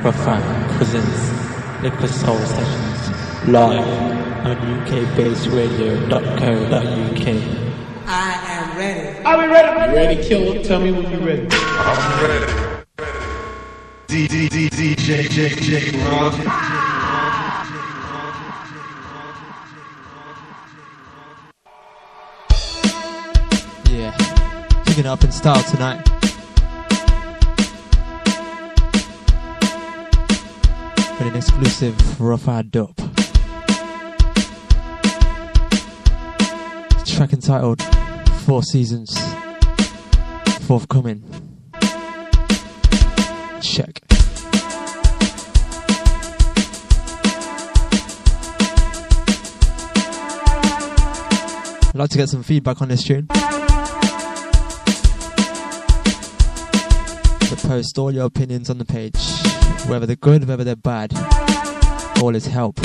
Rafan presents Liquid Soul Sessions live on ukbaseradio.co.uk. I am ready. Are we ready? You ready, Killer? Tell me when you're ready. I'm ready. DJ Ron. Yeah, picking it up in style tonight. With an exclusive Rafan dope. Track entitled 4 Seasons. Forthcoming. Check. I'd like to get some feedback on this tune. So post all your opinions on the page. Whether they're good, whether they're bad. All is help.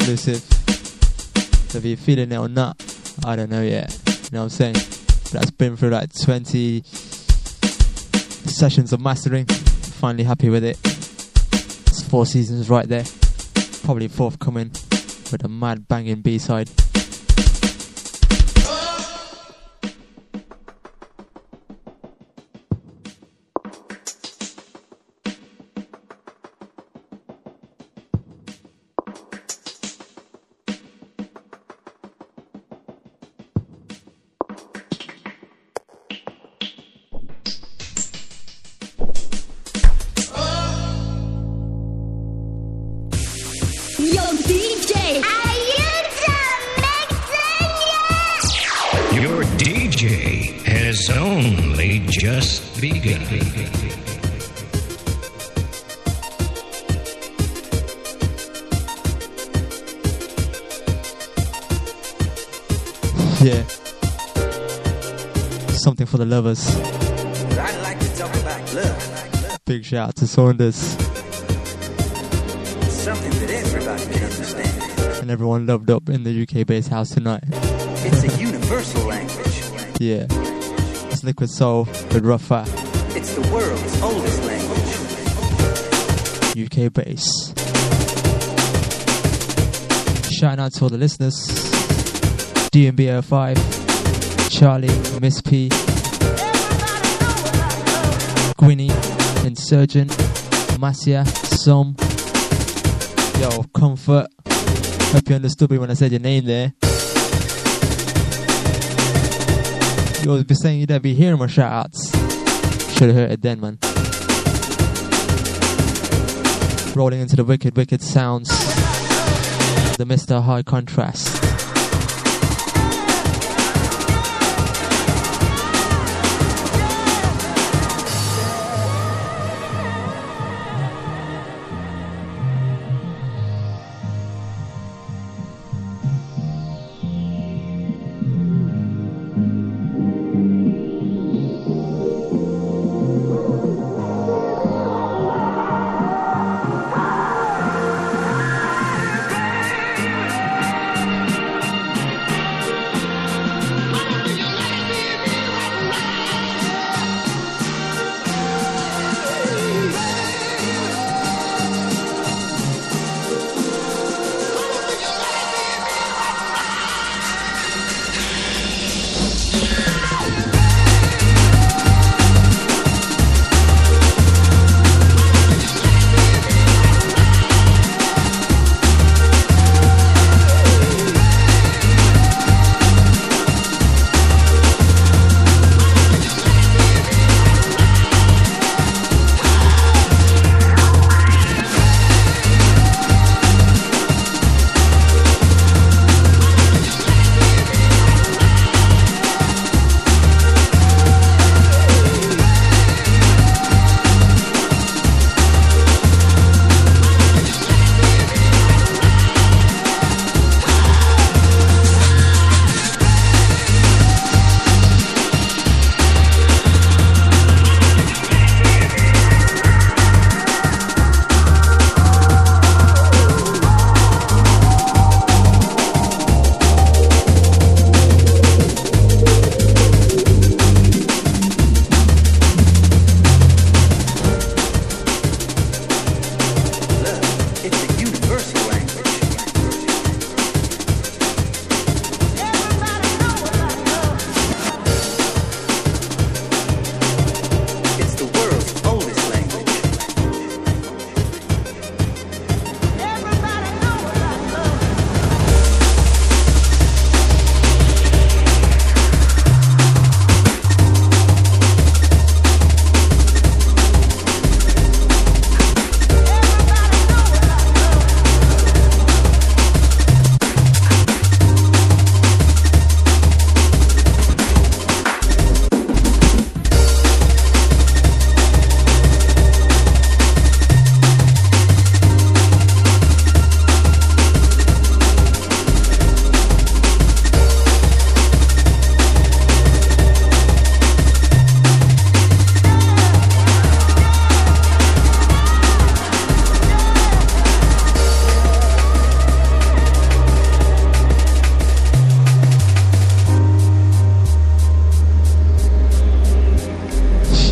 exclusive. If you're feeling it or not, I don't know yet. You know what I'm saying? But that's been through like 20 sessions of mastering. Finally happy with it. It's 4 seasons right there. Probably forthcoming with a mad banging B-side. Just begun. Yeah. Something for the lovers. I'd like to talk about love. Big shout out to Saunders. Something that everybody can understand. And everyone loved up in the UK based house tonight. It's a universal language. Yeah. It's Liquid Soul with Rafa. It's the world's oldest language. UK bass. Shout out to all the listeners. DMB05, Charlie, Miss P, Gwynny, Insurgent, Massia, Som. Yo, Comfort. Hope you understood me when I said your name there. You always be saying you don't be hearing my shout-outs. Should've heard it then, man. Rolling into the wicked, wicked sounds. The Mr. High Contrast.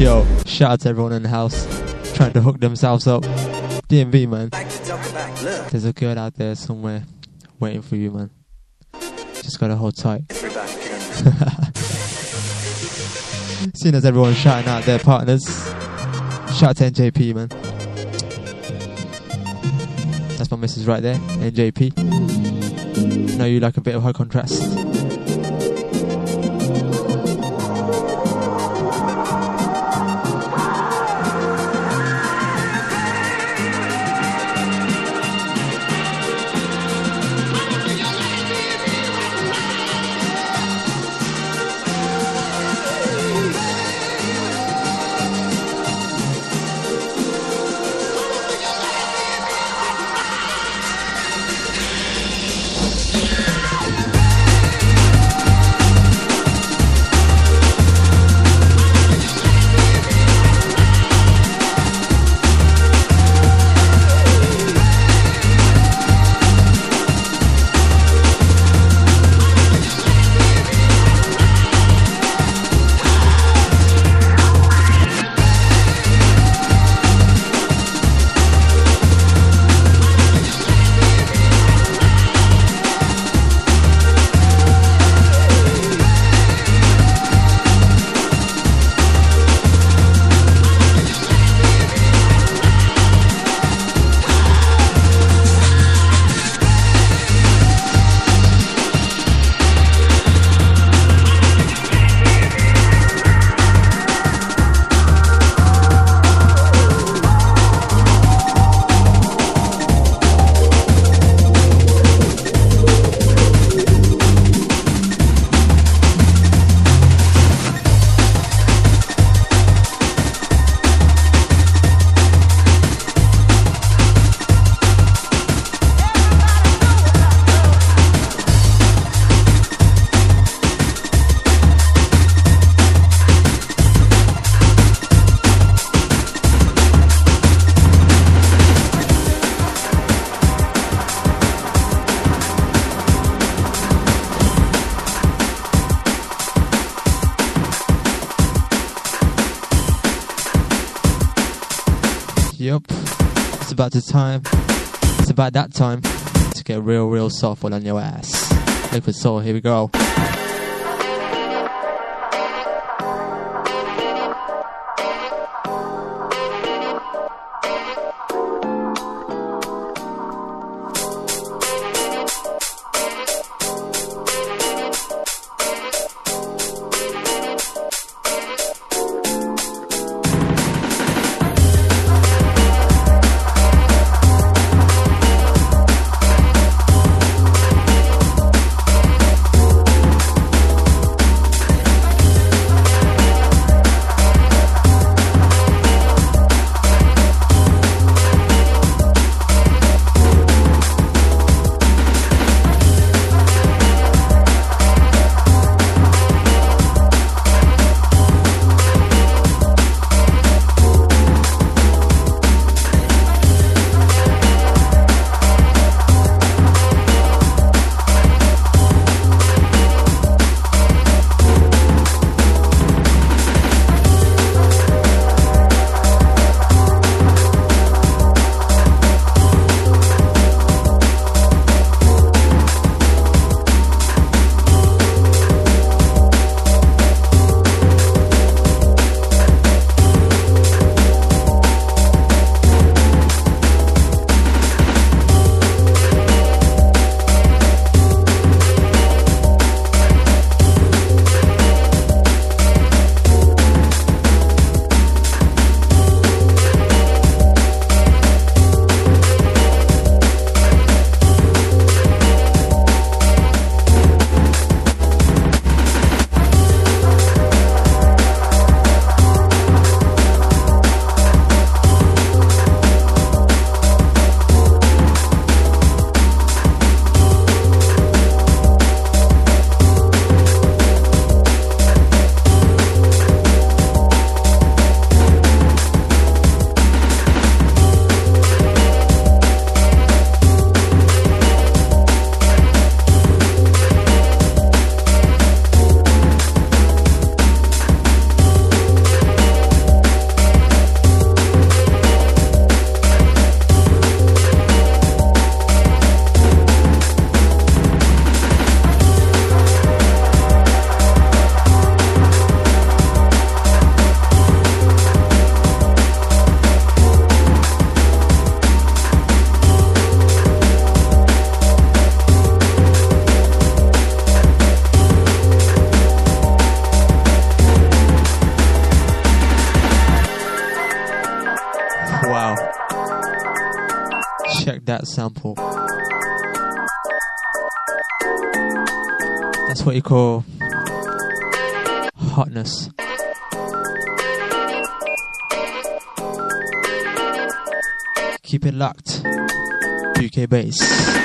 Yo, shout out to everyone in the house trying to hook themselves up. DMV, man. Like to talk about love. There's a girl out there somewhere waiting for you, man. Just gotta hold tight. Everybody can understand. Seeing as everyone's shouting out their partners, shout out to NJP, man. That's my missus right there, NJP. Know you like a bit of high contrast. Yup, it's about that time to get real softball on your ass. Liquid Soul, here we go. that sample. That's what you call hotness. Keep it locked. UK bass.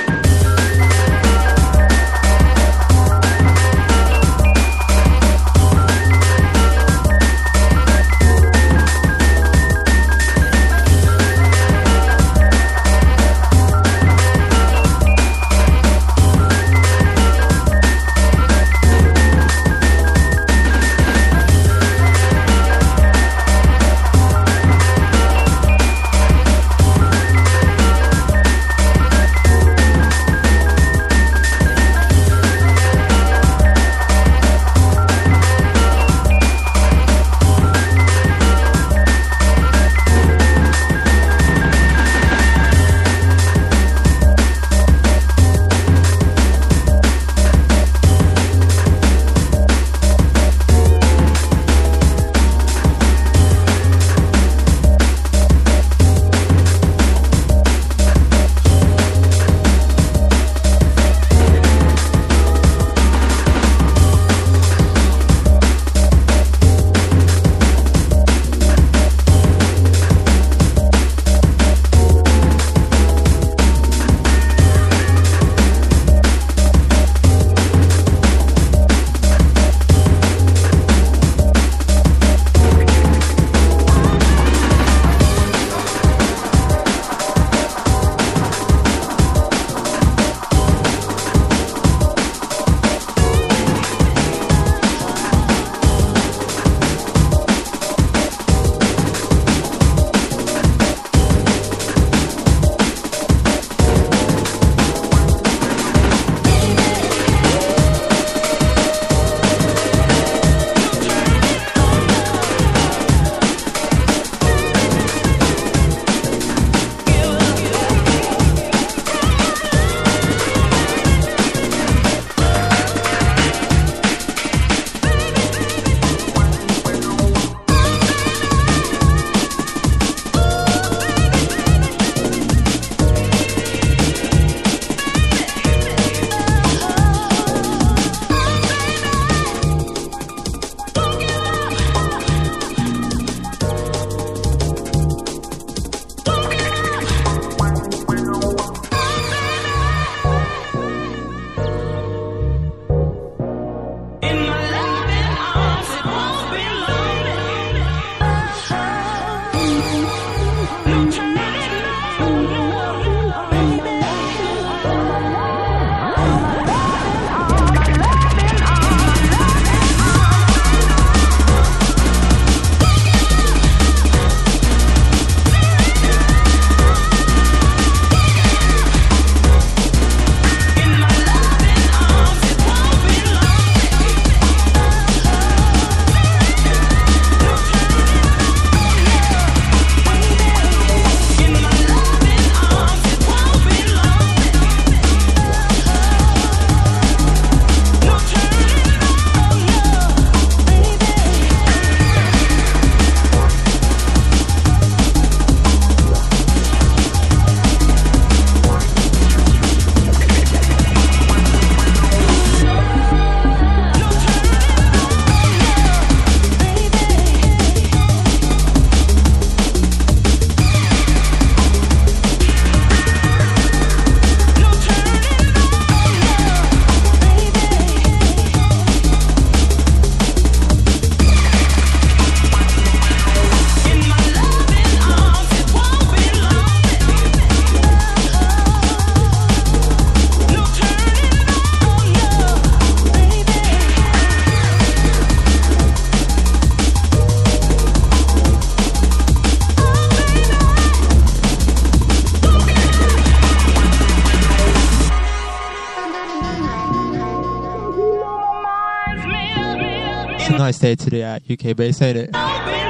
Nice day today at UK Bass, ain't it?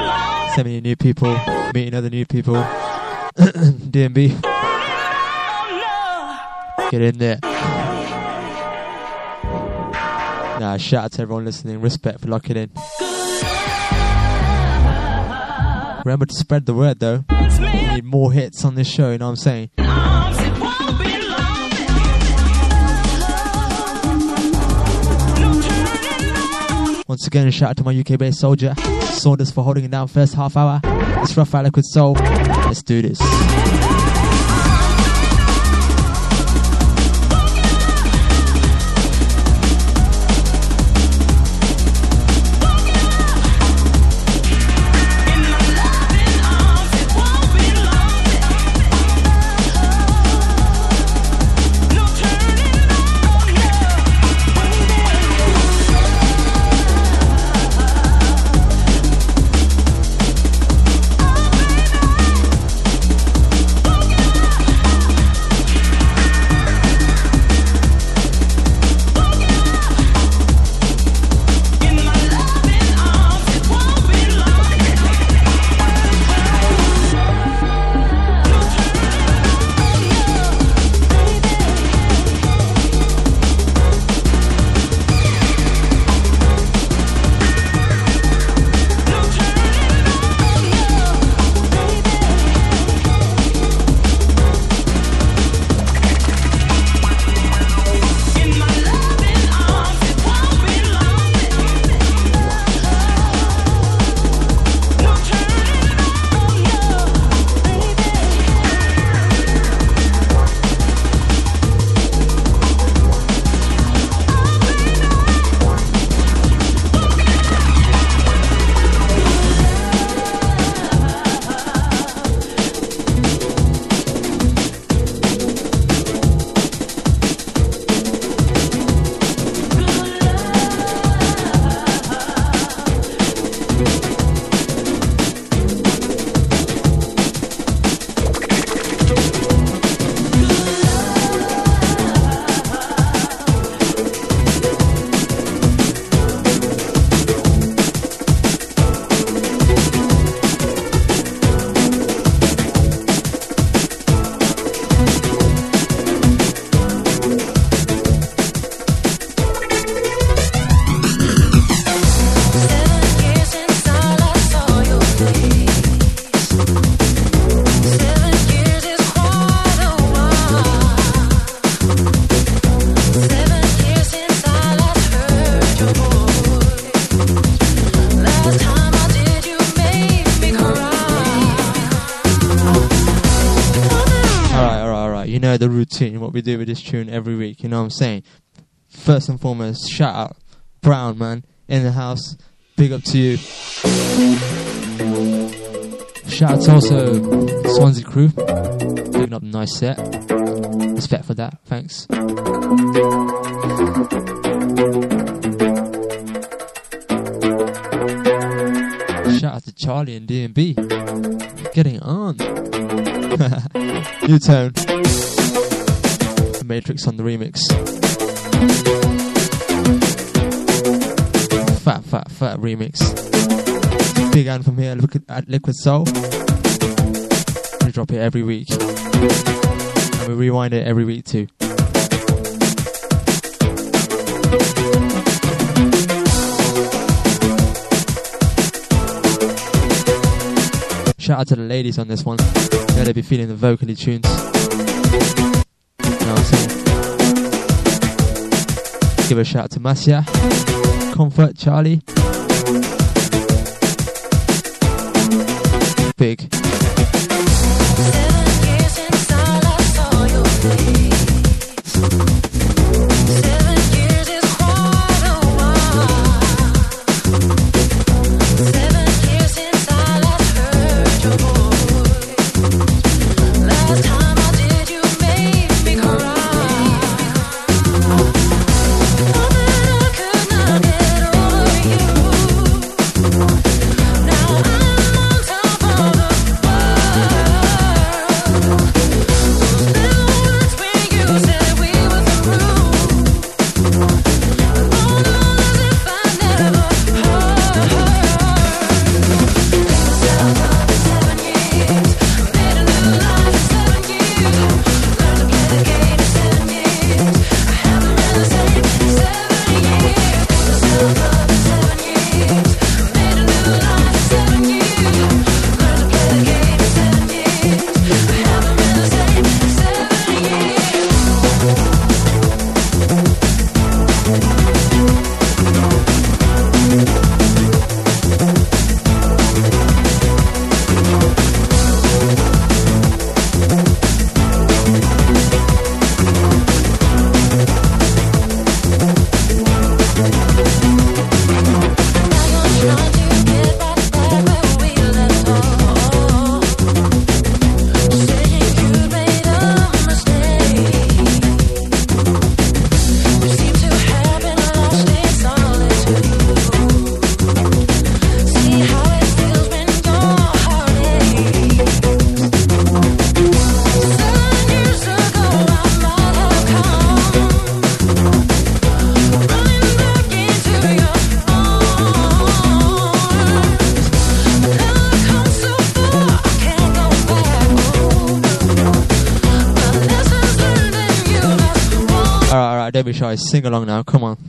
So many new people, meeting other new people. DMB, get in there. Nah, shout out to everyone listening. Respect for locking in. Remember to spread the word though. We need more hits on this show, you know what I'm saying? Once again, a shout out to my UK-based soldier, Saunders, for holding it down first half hour. It's Rough Liquid Soul. Let's do this. The routine, what we do with this tune every week, you know what I'm saying? First and foremost, shout out Brown, man, in the house, big up to you. Shout out to also Swansea crew, picking up a nice set, respect for that, thanks. Shout out to Charlie and D&B, getting it on. U-Tone, Matrix on the remix. Fat remix. Big anthem here at Liquid Soul. We drop it every week. And we rewind it every week too. Shout out to the ladies on this one. Yeah, they be feeling the vocally tunes. You know what I'm saying? Give a shout out to Masya, Comfort, Charlie. Big. 7 years since I last saw your face. 7 years is quite a while. 7 years since I last heard your voice. Last time I did, you made me cry. I could not get over you. Now I'm on top of the don't be shy. Sing along now. Come on.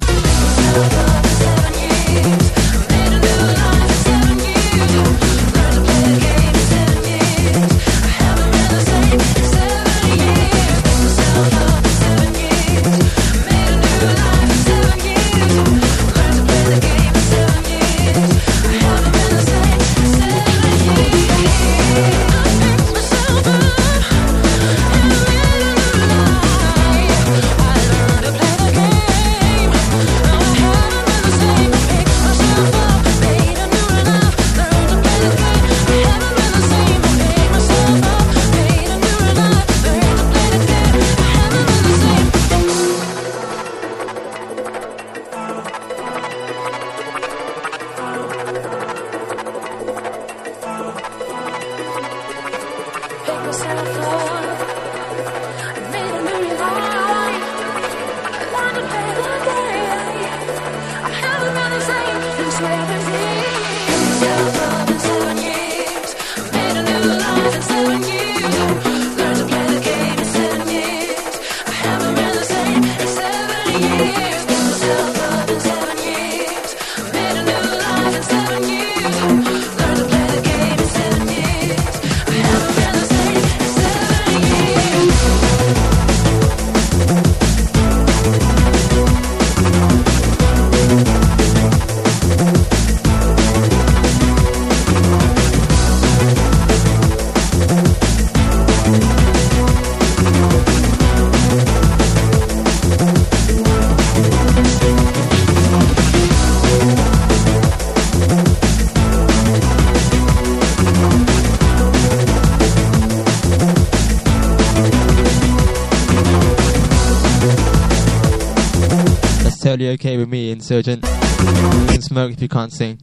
Totally okay with me, Insurgent. You can smoke if you can't sing.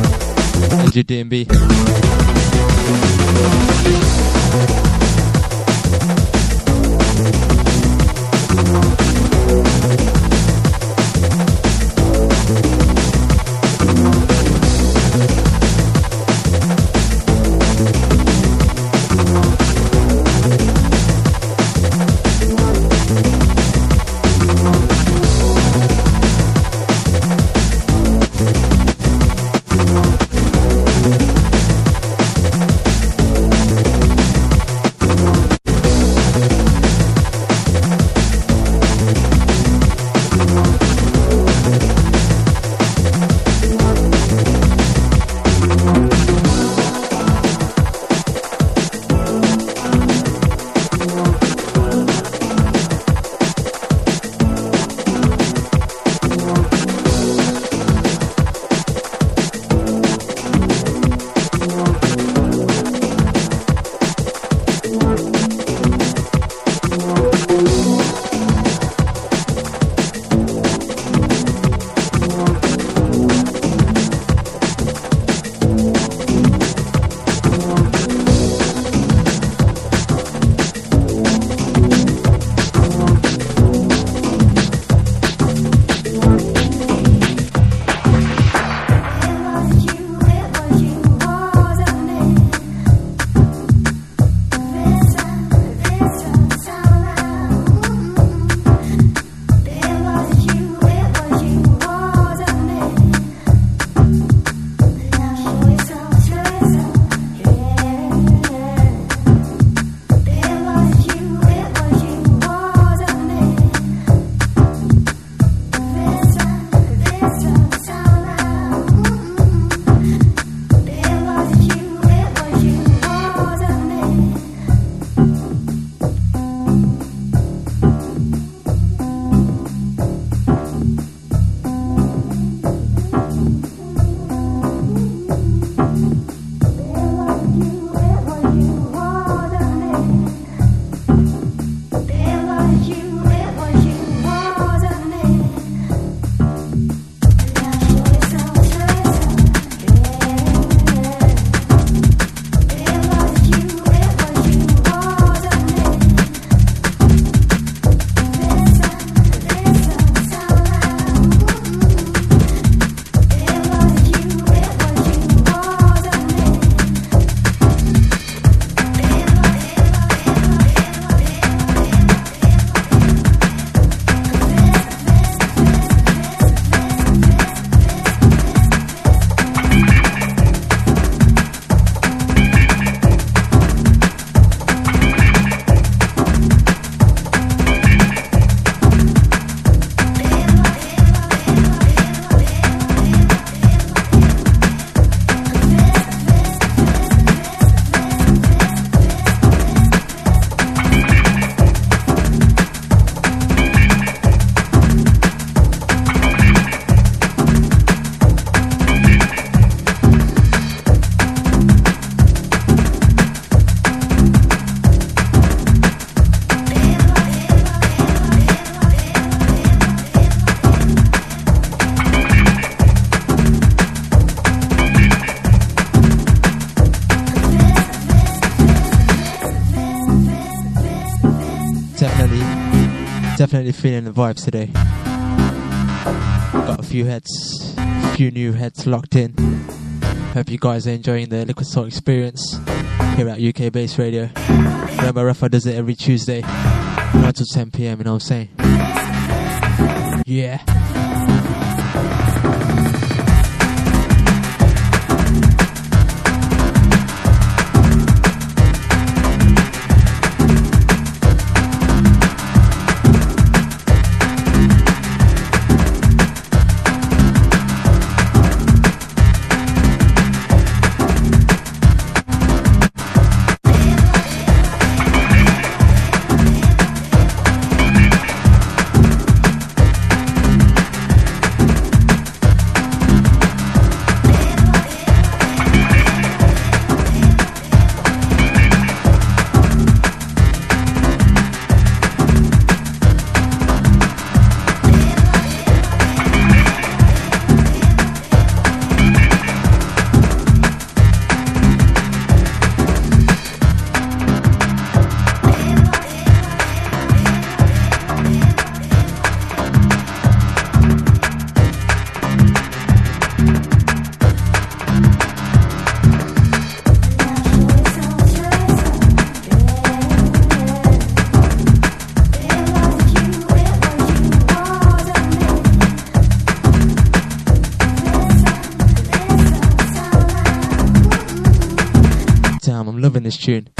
And your DMB. Definitely feeling the vibes today. Got a few new heads locked in. Hope you guys are enjoying the Liquid Soul experience here at UK Bass Radio. Remember, Rafa does it every Tuesday, 9 to 10 PM, you know what I'm saying? Yeah. I'm loving this tune.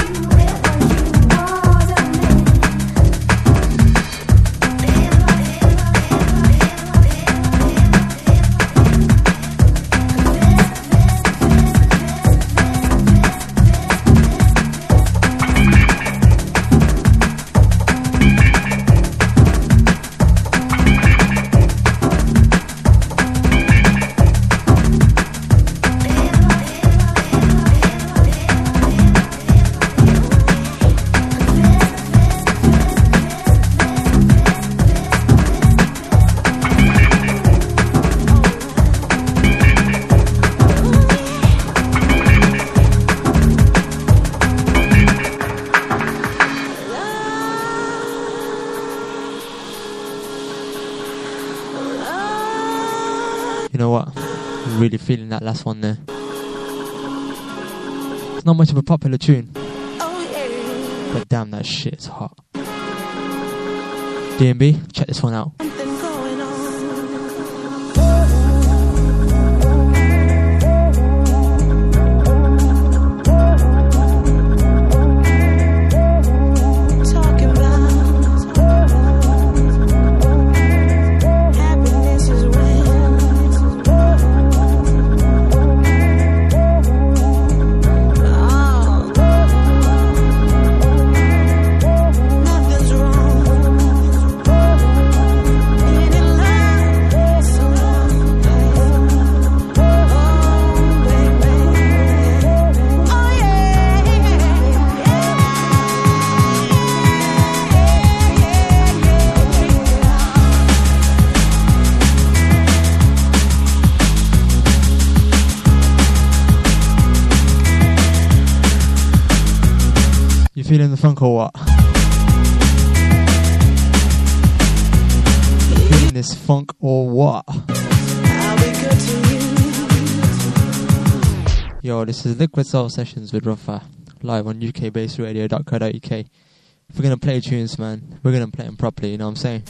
You know what? I'm really feeling that last one there. It's not much of a popular tune, but damn, that shit is hot. DMB, check this one out. Feeling the funk or what? Feeling this funk or what? Yo, this is Liquid Soul Sessions with Rafa, live on ukbassradio.co.uk. If we're gonna play tunes, man, we're gonna play them properly, you know what I'm saying?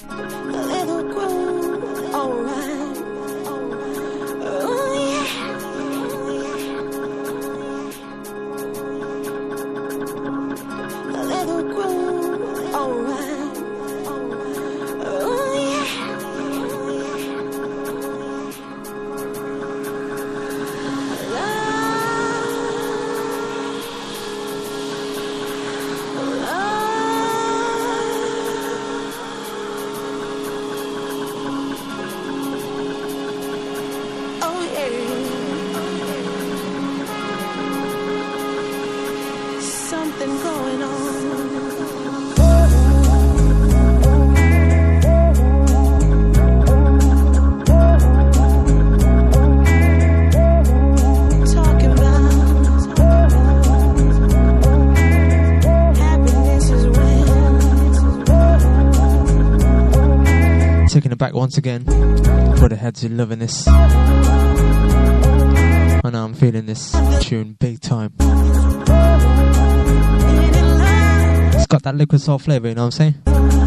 taking it back once again for the heads who loving this. I know I'm feeling this tune big time. It's got that liquid soul flavour, you know what I'm saying?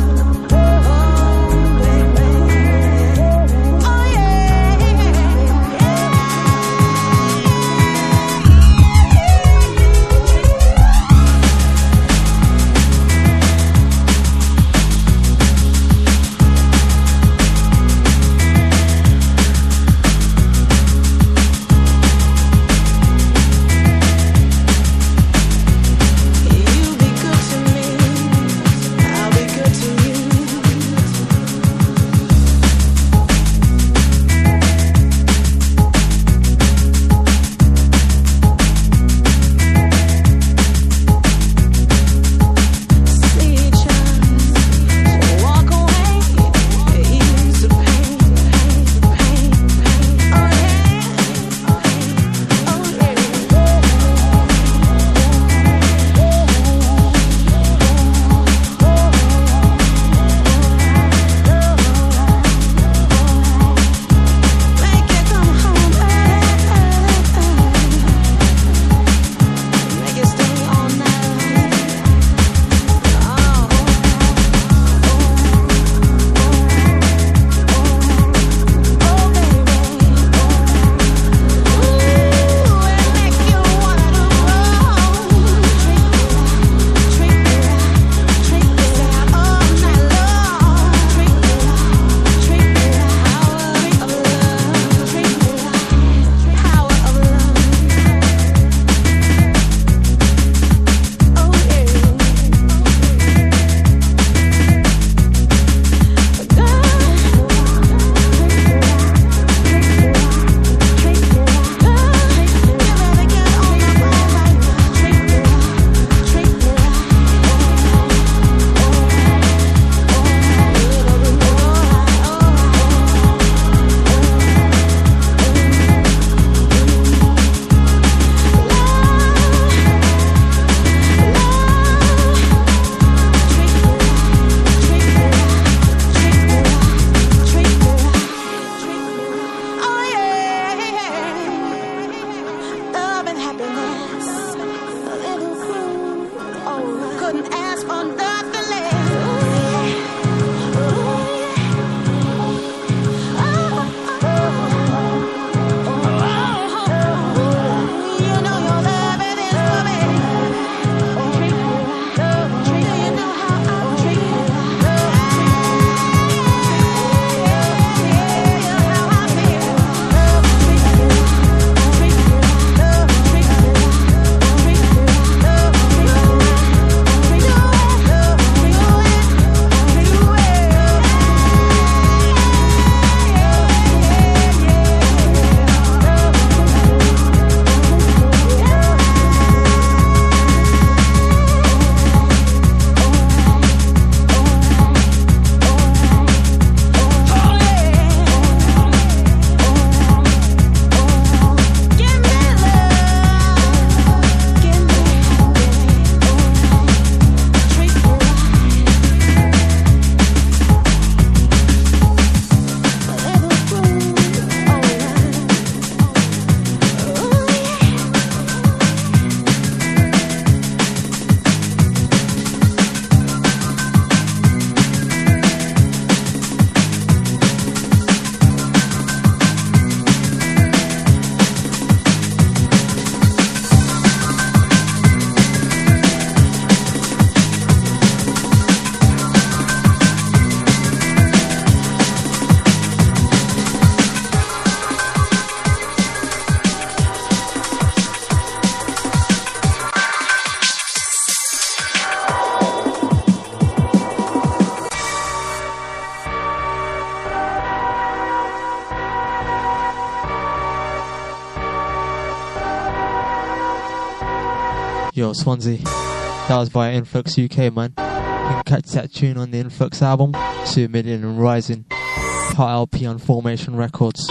Yo, Swansea. That was by Influx UK, man. You can catch that tune on the Influx album, 2 Million and Rising. Part LP on Formation Records.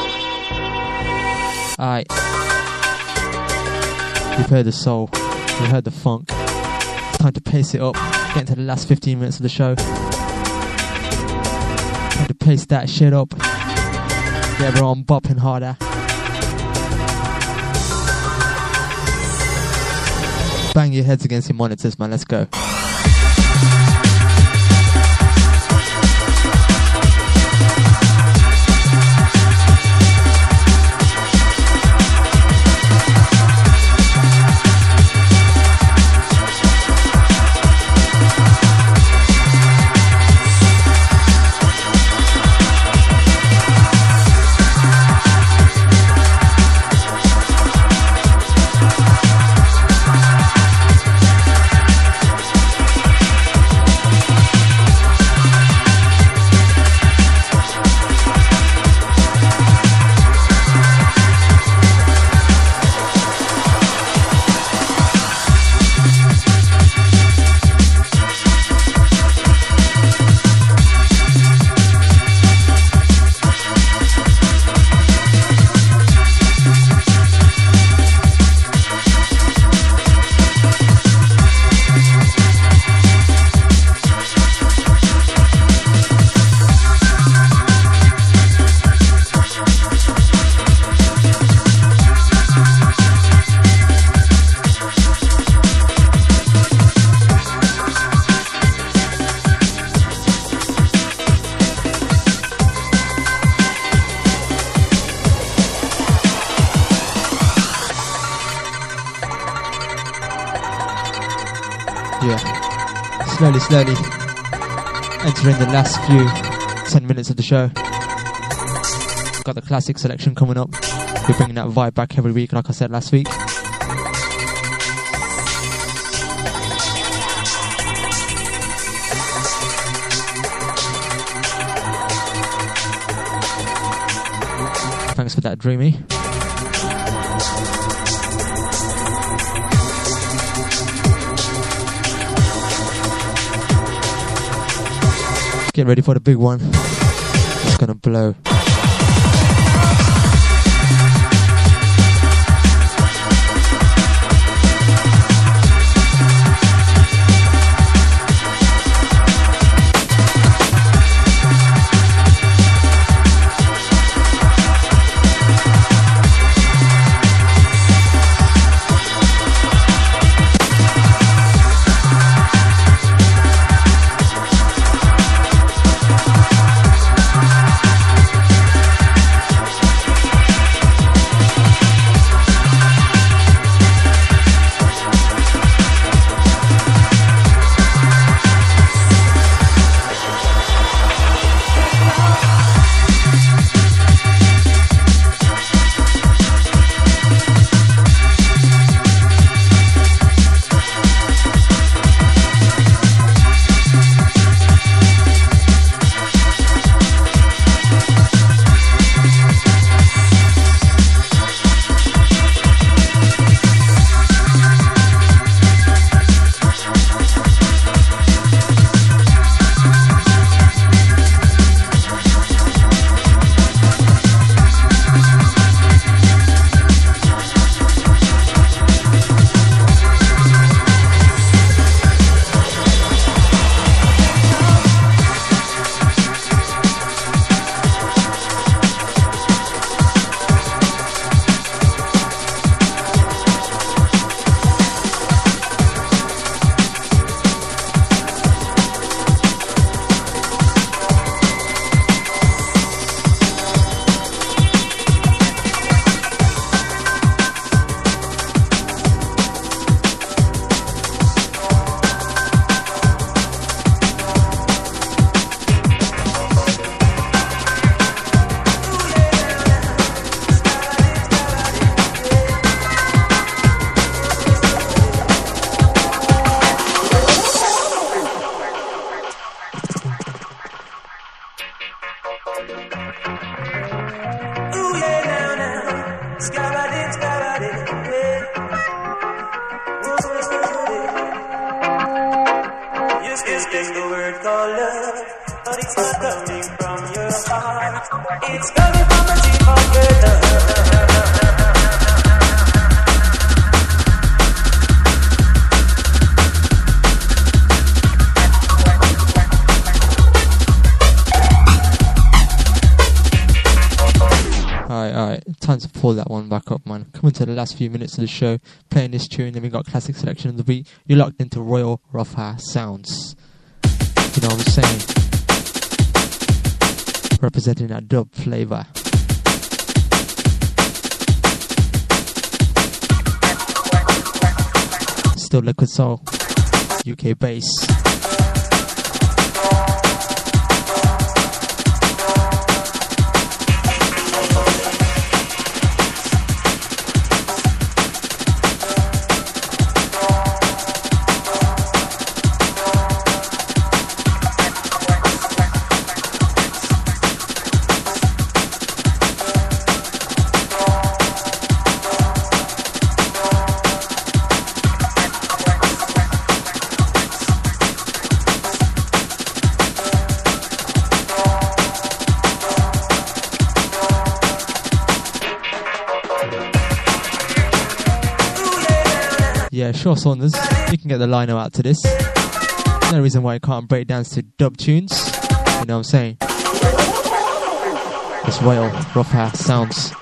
Alright. You've heard the soul. You've heard the funk. Time to pace it up. Get into the last 15 minutes of the show. Time to pace that shit up. Get everyone bopping harder. Bang your heads against your monitors, man. Let's go. Slowly entering the last few 10 minutes of the show. Got the classic selection coming up. We're bringing that vibe back every week, like I said last week. Thanks for that, Dreamy. Get ready for the big one. It's gonna blow. trying to pull that one back up, man. Coming to the last few minutes of the show, playing this tune, then we got classic selection of the beat. You're locked into Royal Rough Sounds. You know what I'm saying? Representing that dub flavour. Still Liquid Soul, UK bass. Yeah, sure, Saunders. You can get the lino out to this. No reason why you can't break dance to dub tunes. You know what I'm saying? It's Royal Rough Sounds.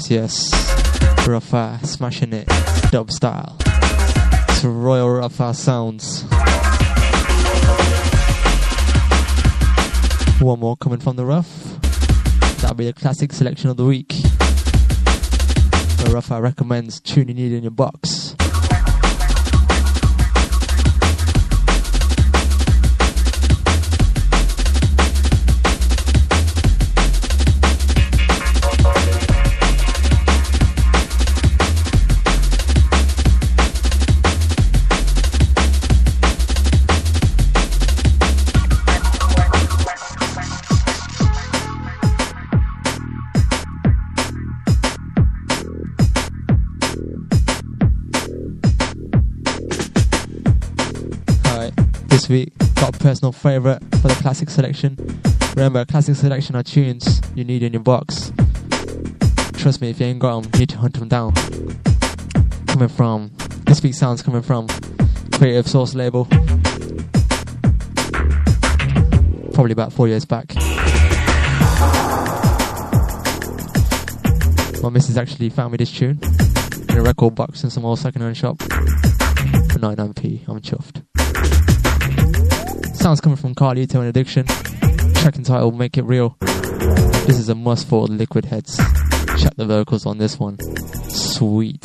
yes. Rafa smashing it, dub style. It's Royal Rafa sounds. One more coming from the rough. That'll be the classic selection of the week. Where Rafa recommends tune you need in your box. This week, got a personal favourite for the classic selection. Remember, classic selection are tunes you need in your box. Trust me, if you ain't got them, you need to hunt them down. This week's sounds coming from Creative Source label. Probably about 4 years back. My missus actually found me this tune in a record box in some old second-hand shop for 99p. I'm chuffed. Sounds coming from Carlito and Addiction. Track entitled Make It Real. This is a must for the Liquid heads. Check the vocals on this one. Sweet.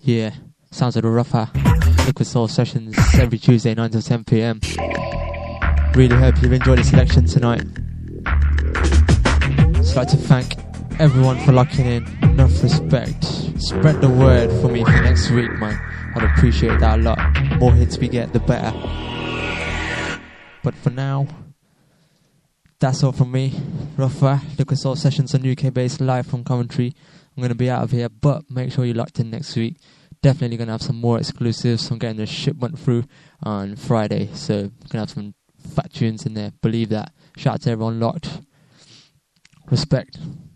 Yeah, sounds of the Rougher Liquid Soul sessions every Tuesday 9 to 10 p.m. Really hope you've enjoyed the selection tonight. Just like to thank everyone for locking in. Enough respect. Spread the word for me for next week, man. I'd appreciate that a lot. More hits we get, the better. But for now, that's all from me. Rougher Liquid Soul sessions on UK based live from Coventry. I'm going to be out of here, but make sure you're locked in next week. Definitely going to have some more exclusives. I'm getting the shipment through on Friday, so going to have some fat tunes in there. Believe that. Shout out to everyone locked. Respect.